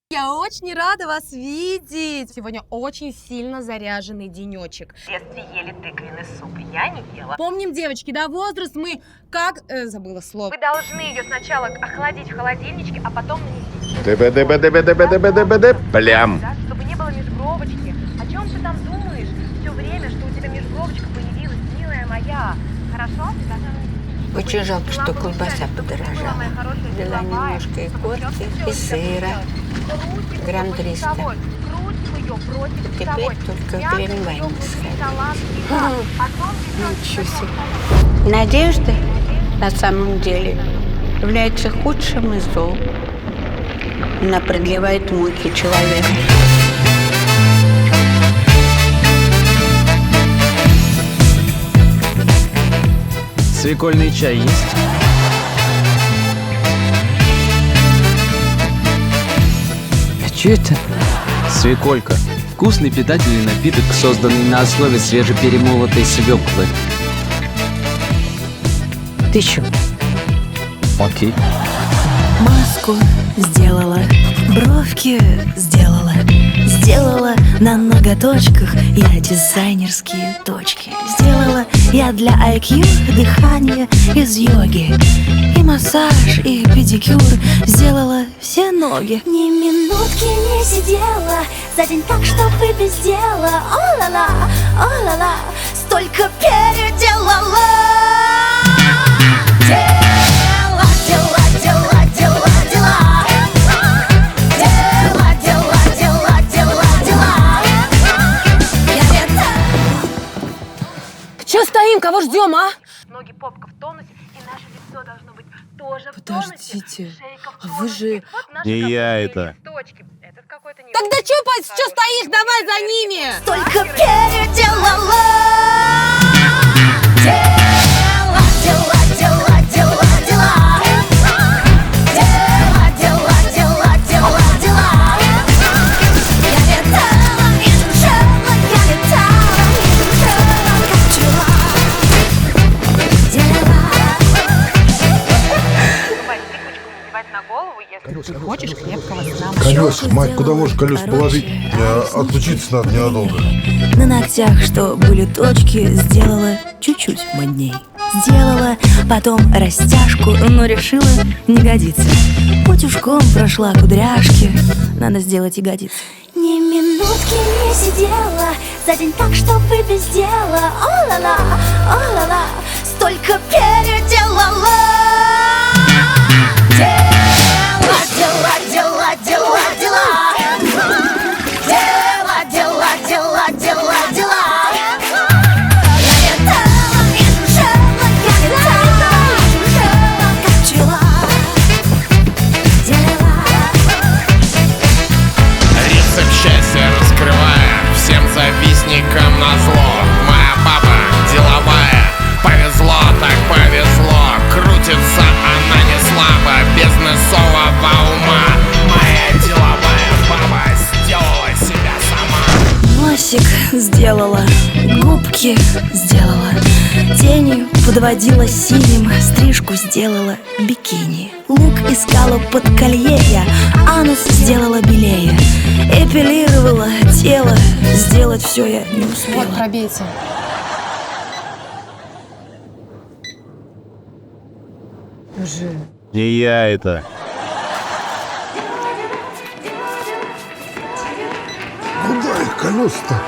Я очень рада вас видеть. Сегодня очень сильно заряженный денечек. В детстве ели тыквенный суп, я не ела. Помним, девочки, да, возраст мы как... забыла слово. Вы должны ее сначала охладить в холодильничке, а потом нанести. Плям. Да, чтобы не было межбровочки. О чем ты там думаешь все время, что у тебя межбровочка появилась, милая моя? Хорошо? Ты должна нанести. Очень жалко, что колбаса подорожала. Взяла немножко и корки, и сыра. Грамм 300. Теперь только в Гринвайн сходить. Ничего себе. Надежда на самом деле является худшим из зол. Она продлевает муки человека. Свекольный чай есть? А что это? Свеколька. Вкусный питательный напиток, созданный на основе свежеперемолотой свеклы. 1000. Окей. Маску сделала, бровки сделала, сделала на ноготочках я дизайнерские точки. Сделала я для IQ дыхание из йоги, и массаж, и педикюр, сделала все ноги. Ни минутки не сидела за день так, чтобы без дела. О-ла-ла, столько переделала. Че стоим, кого ждем, а? Ноги, попка в тонусе, и наше лицо должно быть тоже в Подождите, тонусе. Шейка в а вы тонусе. же- Вот наши Не я капустные это. листочки. Это какой-то не Тогда очень че хороший. стоишь? Давай за ними! Столько переделала. Бывает, тыквочку надевать на голову, если Ты хочешь крепкого сна? Колеса, мать, куда можешь колес положить? Мне отлучиться надо ненадолго. На ногтях, что были точки, сделала чуть-чуть модней. Сделала потом растяжку, но решила не годится. Утюжком прошла кудряшки, надо сделать ягодицы. Ни минутки не сидела за день так, чтобы без дела. О-ла-ла, столько переделала. Рецепт счастья раскрывая всем завистникам назло. Моя баба деловая, повезло так повезло. Крутится она не слабо, бизнесового ума. Моя деловая баба сделала себя сама. Носик сделала, губки сделала, тенью подводила синим, стрижку сделала бикини. Лук искала под колье я, анус сделала белее. Эпилировала тело, сделать все я не успела. Вот, пробейте. Уже. Не я это. Куда их колеса-то?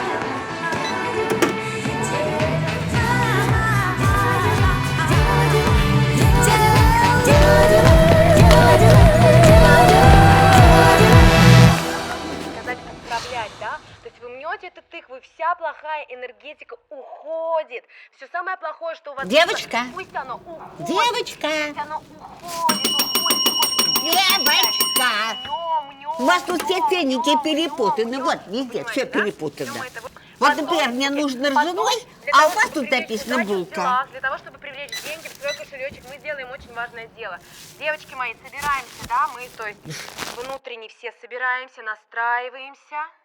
сказать отправлять, да? То есть вы мнете эту тыкву, и вся плохая энергетика уходит. Все самое плохое, что у вас... Девочка. Пусть оно уходит. Девочка. Пусть оно уходит. Девочка. У вас тут все ценники перепутаны. Вот, везде все перепутано. Вот, например, мне нужно ржаной, а у вас тут написано булка. Для того, чтобы привлечь деньги в свой кошелечек, мы делаем очень важное дело. Девочки мои, собираемся, да? Мы, то есть, внутренне все собираемся, настраиваемся.